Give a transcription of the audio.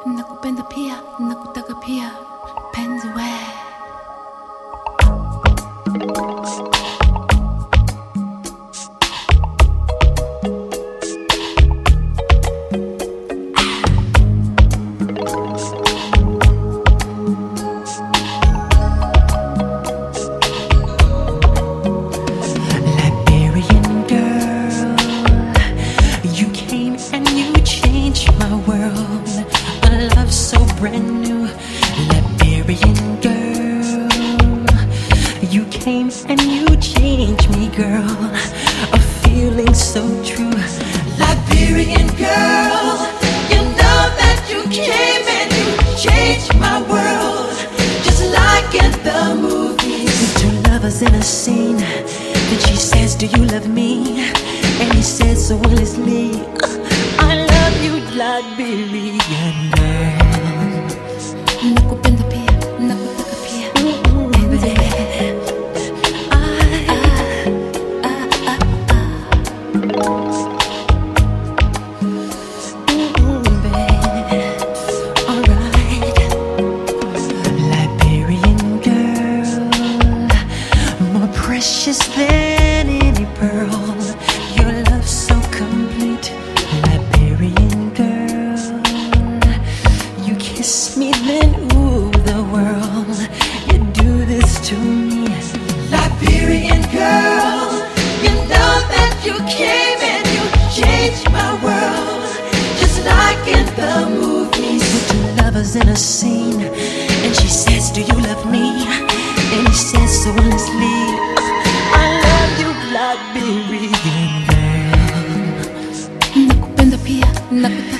nakupenda pia, nakutaka pia, penzi we. Brand new Liberian girl, you came and you changed me, girl. A feeling so true. Liberian girl, you know that you came and you changed my world, just like in the movies. Two lovers in a scene, then she says, do you love me? And he says so honestly, I love you, Liberian girl. Nakupenda pia, nakutaka pia, penzi we. Alright, Liberian girl, more precious than any pearl. Your love so complete, Liberian girl. You kiss me, then ooh, the world. You do this to me, Liberian girl. You know that you came and you changed my world, just like in the movies. Two lovers in a scene, and she says, do you love me? And he says so honestly, I love you, Liberian girl. Nakupenda pia, nakutaka